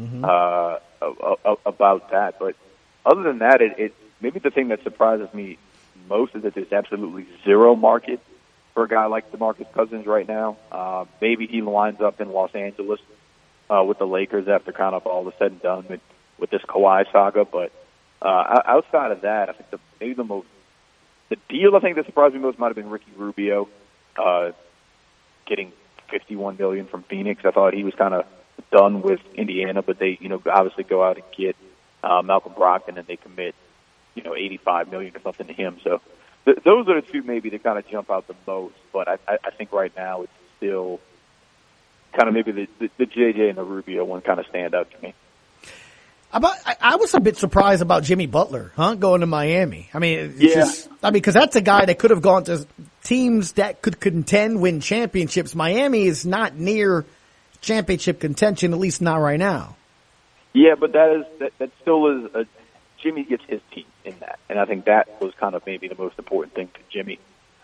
about that. But other than that, it maybe the thing that surprises me most is that there's absolutely zero market for a guy like DeMarcus Cousins right now. Maybe he winds up in Los Angeles with the Lakers after kind of all the said and done with this Kawhi saga. But outside of that, I think the deal I think that surprised me most might have been Ricky Rubio getting $51 million from Phoenix. I thought he was kind of done with Indiana, but they obviously go out and get Malcolm Brogdon and they commit $85 million or something to him. So those are the two maybe that kind of jump out the most. But I think right now it's still kind of maybe the JJ and the Rubio one kind of stand out to me. I was a bit surprised about Jimmy Butler, going to Miami. I mean, because that's a guy that could have gone to teams that could contend, win championships. Miami is not near championship contention, at least not right now. Yeah, but that still is Jimmy gets his team in that, and I think that was kind of maybe the most important thing to Jimmy.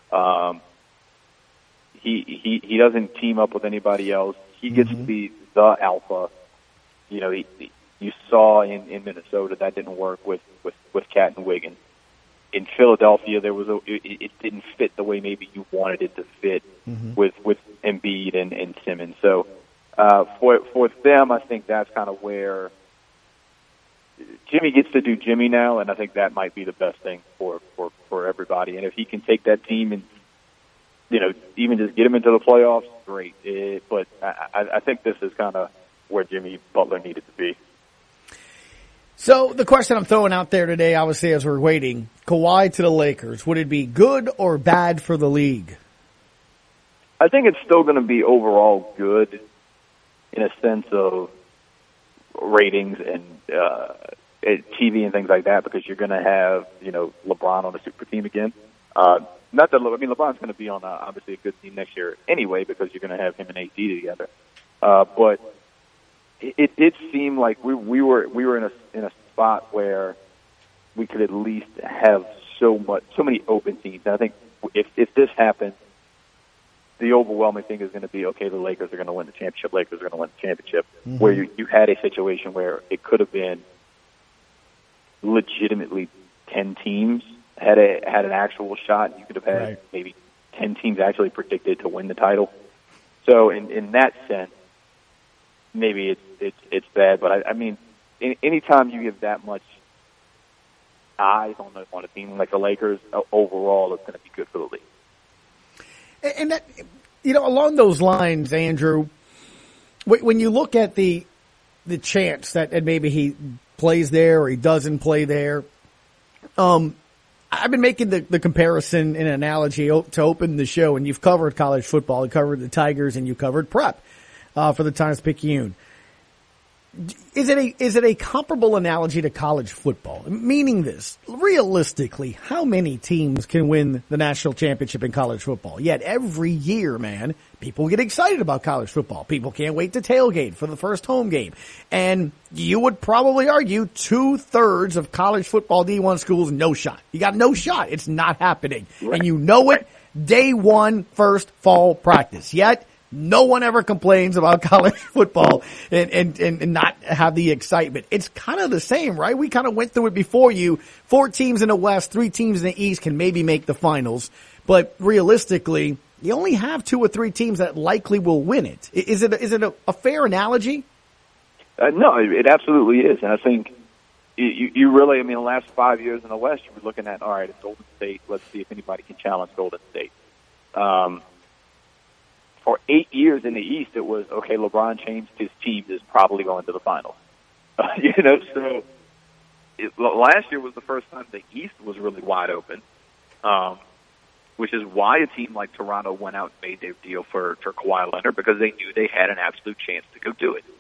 He doesn't team up with anybody else. He gets to be the alpha. You saw in Minnesota that didn't work with Cat and Wiggins. In Philadelphia, it didn't fit the way maybe you wanted it to fit with Embiid and Simmons. So for them, I think that's kind of where Jimmy gets to do Jimmy now, and I think that might be the best thing for everybody. And if he can take that team and even just get him into the playoffs, great. But I think this is kind of where Jimmy Butler needed to be. So the question I'm throwing out there today, obviously, as we're waiting, Kawhi to the Lakers, would it be good or bad for the league? I think it's still going to be overall good in a sense of ratings and TV and things like that, because you're going to have, LeBron on a super team again. Not that LeBron's going to be on obviously a good team next year anyway, because you're going to have him and AD together. But it did seem like we were in a spot where we could at least have so many open teams. And I think if this happens, the overwhelming thing is going to be, okay, the Lakers are going to win the championship. Lakers are going to win the championship. Mm-hmm. Where you had a situation where it could have been legitimately 10 teams had an actual shot. You could have had maybe 10 teams actually predicted to win the title. So in that sense, maybe it's bad. But I mean, anytime you give that much eyes on a team like the Lakers, overall, it's going to be good for the league. And that, along those lines, Andrew, when you look at the chance that maybe he plays there or he doesn't play there, I've been making the comparison and analogy to open the show, and you've covered college football, you covered the Tigers, and you covered prep for the Times-Picayune. Is it a comparable analogy to college football? Meaning this, realistically, how many teams can win the national championship in college football? Yet every year, man, people get excited about college football. People can't wait to tailgate for the first home game. And you would probably argue 2/3 of college football D1 schools, no shot. You got no shot. It's not happening. Right. And you know it day one, first fall practice. Yet no one ever complains about college football and not have the excitement. It's kind of the same, right? We kind of went through it before you. 4 teams in the West, 3 teams in the East can maybe make the finals. But realistically, you only have 2 or 3 teams that likely will win it. Is it a fair analogy? No, it absolutely is. And I think you really, the last 5 years in the West, you were looking at, all right, it's Golden State. Let's see if anybody can challenge Golden State. For 8 years in the East, it was, okay, LeBron James, his team is probably going to the finals. So last year was the first time the East was really wide open, which is why a team like Toronto went out and made their deal for Kawhi Leonard, because they knew they had an absolute chance to go do it.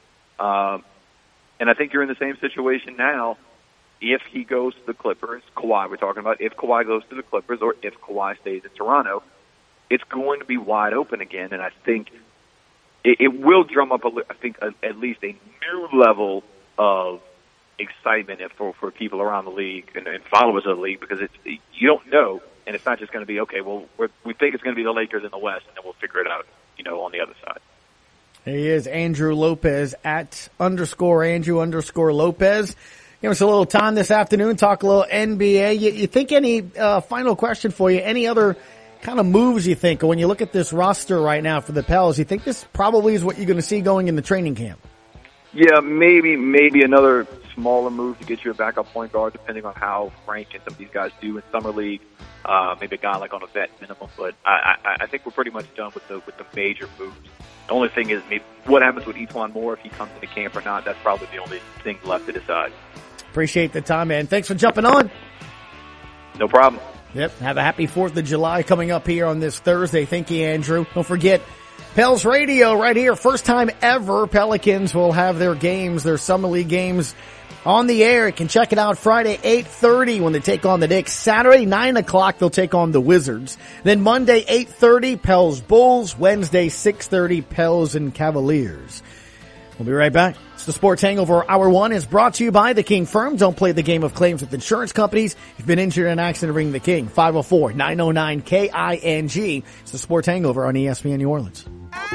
And I think you're in the same situation now. If he goes to the Clippers, Kawhi, we're talking about, if Kawhi goes to the Clippers or if Kawhi stays in Toronto, it's going to be wide open again, and I think it will drum up, at least a new level of excitement for people around the league and followers of the league, because you don't know, and it's not just going to be, okay, well, we think it's going to be the Lakers in the West, and then we'll figure it out, on the other side. He is Andrew Lopez at _Andrew_Lopez. Give us a little time this afternoon, talk a little NBA. You think any, final question for you, any other kind of moves you think, when you look at this roster right now for the Pels, you think this probably is what you're going to see going in the training camp? Yeah, maybe another smaller move to get you a backup point guard, depending on how Frank and some of these guys do in summer league. Maybe a guy like on a vet minimum, but I think we're pretty much done with the major moves. The only thing is maybe what happens with Etuan Moore, if he comes into camp or not. That's probably the only thing left to decide. Appreciate the time, man. Thanks for jumping on. No problem. Yep. Have a happy 4th of July coming up here on this Thursday. Thank you, Andrew. Don't forget, Pels Radio right here. First time ever Pelicans will have their games, their summer league games on the air. You can check it out Friday, 8:30 when they take on the Knicks. Saturday, 9 o'clock, they'll take on the Wizards. Then Monday, 8:30, Pels Bulls. Wednesday, 6:30, Pels and Cavaliers. We'll be right back. It's the Sports Hangover. Hour 1 is brought to you by the King Firm. Don't play the game of claims with insurance companies. If you've been injured in an accident, ring the King. 504-909-KING. It's the Sports Hangover on ESPN New Orleans.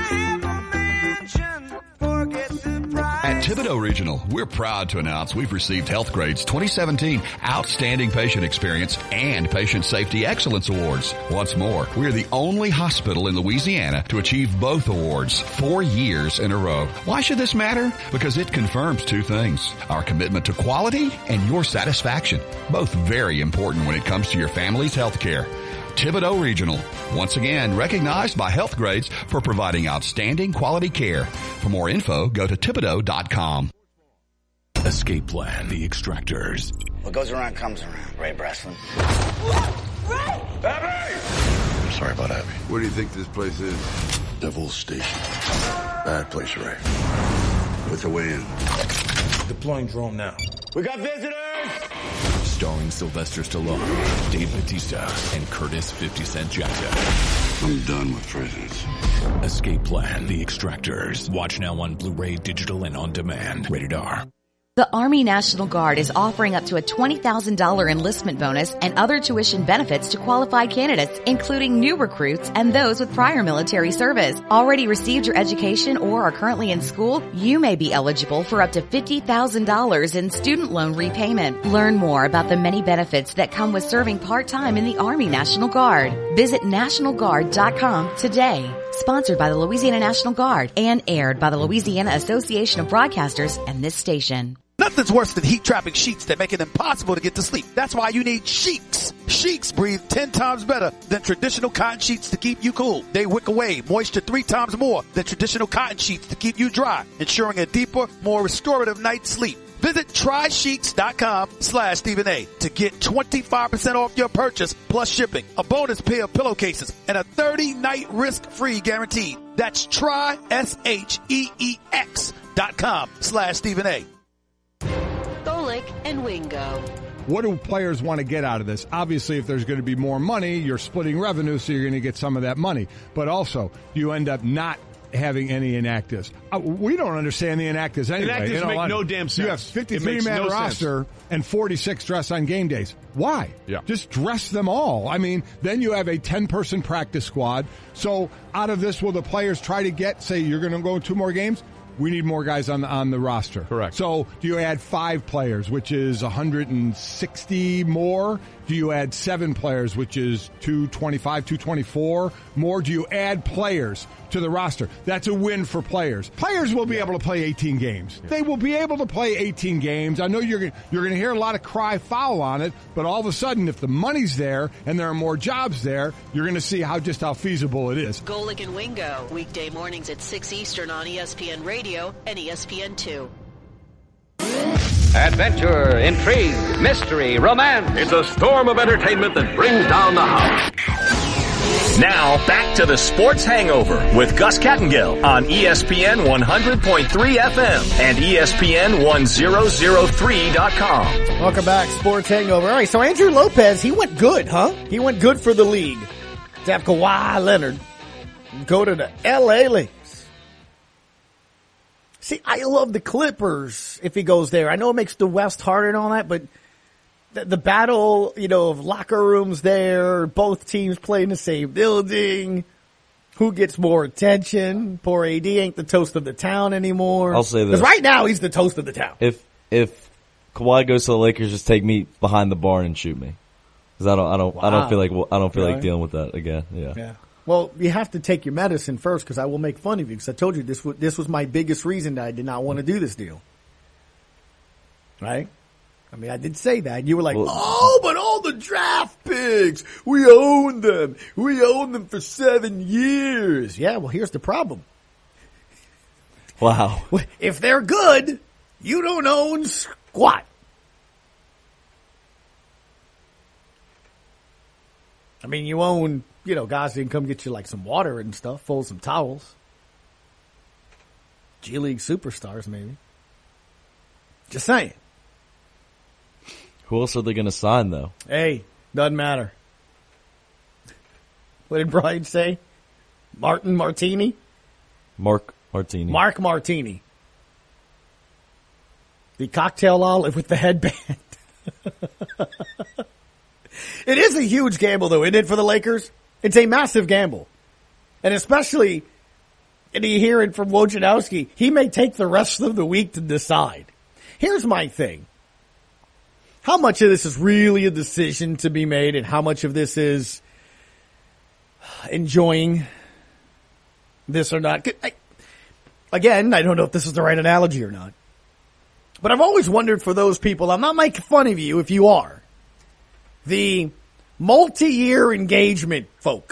At Thibodeau Regional, we're proud to announce we've received Healthgrade's 2017 Outstanding Patient Experience and Patient Safety Excellence Awards. What's more, we're the only hospital in Louisiana to achieve both awards 4 years in a row. Why should this matter? Because it confirms 2 things: our commitment to quality and your satisfaction, both very important when it comes to your family's health care. Thibodeau Regional, once again recognized by Healthgrades for providing outstanding quality care. For more info, go to Thibodeau.com. Escape Plan, The Extractors. What goes around comes around, Ray Breslin. Ray! Abby! I'm sorry about Abby. Where do you think this place is? Devil's Station. Bad place, Ray. What's the way in? Deploying drone now. We got visitors! Starring Sylvester Stallone, Dave Bautista, and Curtis 50 Cent Jackson. I'm done with prisons. Escape Plan, The Extractors. Watch now on Blu-ray, digital, and on demand. Rated R. The Army National Guard is offering up to a $20,000 enlistment bonus and other tuition benefits to qualified candidates, including new recruits and those with prior military service. Already received your education or are currently in school? You may be eligible for up to $50,000 in student loan repayment. Learn more about the many benefits that come with serving part-time in the Army National Guard. Visit NationalGuard.com today. Sponsored by the Louisiana National Guard and aired by the Louisiana Association of Broadcasters and this station. Nothing's worse than heat-trapping sheets that make it impossible to get to sleep. That's why you need Sheets. Sheets breathe 10 times better than traditional cotton sheets to keep you cool. They wick away moisture 3 times more than traditional cotton sheets to keep you dry, ensuring a deeper, more restorative night's sleep. Visit trysheets.com/Stephen A to get 25% off your purchase plus shipping, a bonus pair of pillowcases, and a 30-night risk-free guarantee. That's TrySheets.com/Stephen A. Golic and Wingo. What do players want to get out of this? Obviously, if there's going to be more money, you're splitting revenue, so you're going to get some of that money. But also, you end up not having any inactives. We don't understand the inactives anyway. Inactives make no damn sense. You have 53-man roster and 46 dress on game days. Why? Yeah. Just dress them all. I mean, then you have a 10-person practice squad. So out of this, will the players try to get, say, you're going to go 2 more games? We need more guys on the roster. Correct. So do you add 5 players, which is 160 more? Do you add 7 players, which is 225, 224 more? Do you add players to the roster? That's a win for players. Players will be able to play 18 games. Yeah. They will be able to play 18 games. I know you're going to hear a lot of cry foul on it, but all of a sudden, if the money's there and there are more jobs there, you're going to see how feasible it is. Golic and Wingo, weekday mornings at 6 Eastern on ESPN Radio and ESPN2. Adventure, intrigue, mystery, romance. It's a storm of entertainment that brings down the house. Now, back to the Sports Hangover with Gus Kattengill on ESPN 100.3 FM and ESPN 1003.com. Welcome back, Sports Hangover. All right, so Andrew Lopez, he went good, huh? He went good for the league to have Kawhi Leonard go to the L.A. Lakers. See, I love the Clippers if he goes there. I know it makes the West harder and all that, but the battle, of locker rooms there, both teams play in the same building. Who gets more attention? Poor AD ain't the toast of the town anymore. I'll say this. Because right now he's the toast of the town. If Kawhi goes to the Lakers, just take me behind the barn and shoot me. Because I don't feel like dealing with that again. Yeah. Well, you have to take your medicine first because I will make fun of you because I told you this was my biggest reason that I did not want to do this deal. Right? I mean, I did say that. You were like, but all the draft picks, we own them. We own them for 7 years. Yeah, well, here's the problem. Wow. If they're good, you don't own squat. I mean, you own... guys can come get you like some water and stuff, fold some towels. G League superstars, maybe. Just saying. Who else are they going to sign, though? Hey, doesn't matter. What did Brian say? Mark Martini. The cocktail olive with the headband. It is a huge gamble, though, isn't it, for the Lakers? It's a massive gamble. And especially, and you hear it from Wojnarowski, he may take the rest of the week to decide. Here's my thing. How much of this is really a decision to be made and how much of this is enjoying this or not? Again, I don't know if this is the right analogy or not. But I've always wondered for those people, I'm not making fun of you if you are, the multi-year engagement folk.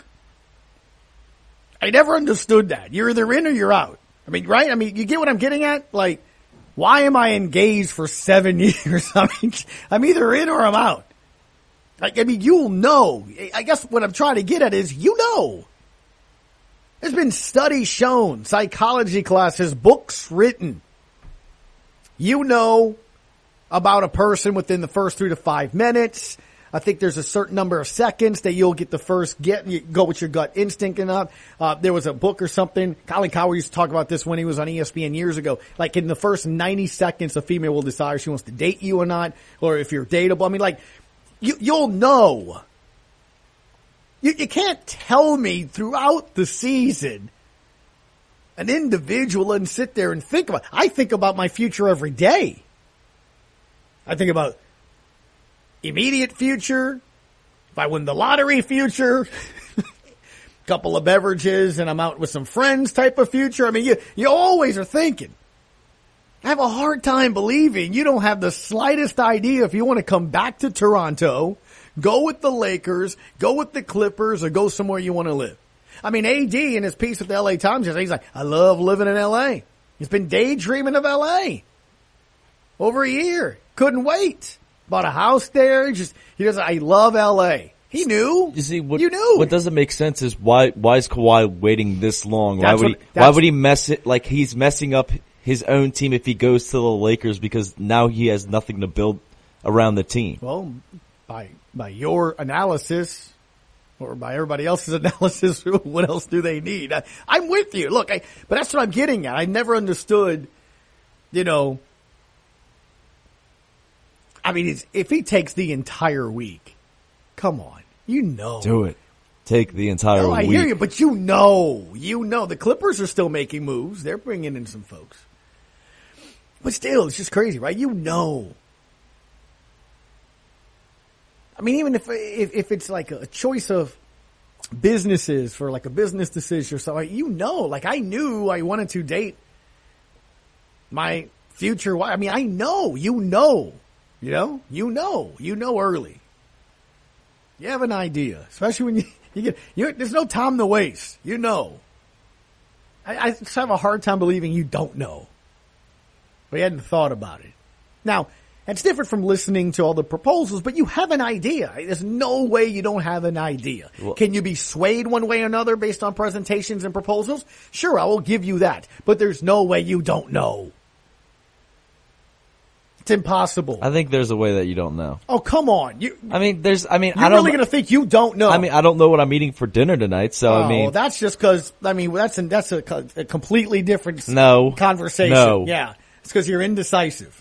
I never understood that. You're either in or you're out. I mean, right? I mean, you get what I'm getting at? Like, why am I engaged for 7 years? I mean, I'm either in or I'm out. I mean, you'll know. I guess what I'm trying to get at is, there's been studies shown, psychology classes, books written. About a person within the first 3 to 5 minutes. I think there's a certain number of seconds that you'll get the first you go with your gut instinct enough. There was a book or something. Colin Cowherd used to talk about this when he was on ESPN years ago. Like in the first 90 seconds, a female will decide if she wants to date you or not, or if you're dateable. I mean, like, you'll know. You can't tell me throughout the season an individual and sit there and think about. I think about my future every day. I think about immediate future, if I win the lottery future, couple of beverages and I'm out with some friends type of future. I mean, you always are thinking. I have a hard time believing you don't have the slightest idea if you want to come back to Toronto, go with the Lakers, go with the Clippers, or go somewhere you want to live. I mean, AD in his piece with the LA Times, he's like, I love living in LA. He's been daydreaming of LA over a year. Couldn't wait. Bought a house there. He goes, I love LA. He knew. You see, you knew. What doesn't make sense is why is Kawhi waiting this long? Why would he mess it like he's messing up his own team if he goes to the Lakers because now he has nothing to build around the team? Well, by your analysis or by everybody else's analysis, what else do they need? I'm with you. Look, but that's what I'm getting at. I never understood, I mean, if he takes the entire week, come on, do it. Take the entire week. I hear you, but the Clippers are still making moves. They're bringing in some folks, but still, it's just crazy, right? I mean, even if it's like a choice of businesses for like a business decision or something, like I knew I wanted to date my future wife. I mean, I know, early. You have an idea, especially when you get, there's no time to waste. I just have a hard time believing you don't know. But you hadn't thought about it. Now, it's different from listening to all the proposals, but you have an idea. There's no way you don't have an idea. Well, can you be swayed one way or another based on presentations and proposals? Sure, I will give you that. But there's no way you don't know. It's impossible. I think there's a way that you don't know. Oh, come on. You're really going to think you don't know. I mean, I don't know what I'm eating for dinner tonight, so I mean. Well, that's just because, that's a completely different conversation. No. Yeah. It's because you're indecisive.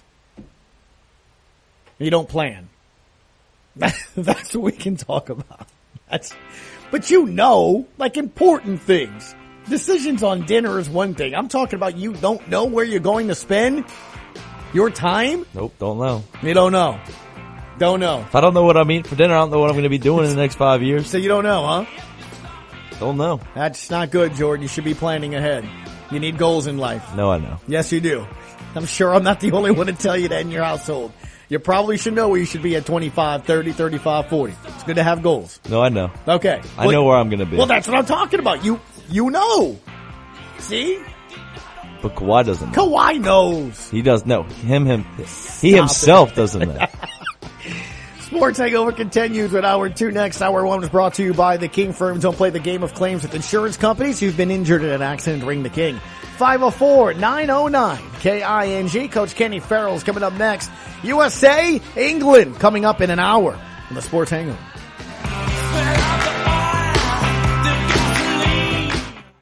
You don't plan. That's what we can talk about. But like important things. Decisions on dinner is one thing. I'm talking about you don't know where you're going to spend your time? Nope, don't know. You don't know. Don't know. If I don't know what I'm eating for dinner, I don't know what I'm going to be doing in the next 5 years. So you don't know, huh? Don't know. That's not good, Jordan. You should be planning ahead. You need goals in life. No, I know. Yes, you do. I'm sure I'm not the only one to tell you that in your household. You probably should know where you should be at 25, 30, 35, 40. It's good to have goals. No, I know. Okay. I know where I'm going to be. Well, that's what I'm talking about. You know. See? But Kawhi doesn't know. Kawhi knows. He does know. He himself doesn't know. Sports Hangover continues with Hour 2 next. Hour 1 was brought to you by the King Firms. Don't play the game of claims with insurance companies. You've been injured in an accident. Ring the King. 504-909-KING. Coach Kenny Farrell's coming up next. USA, England coming up in an hour on the Sports Hangover.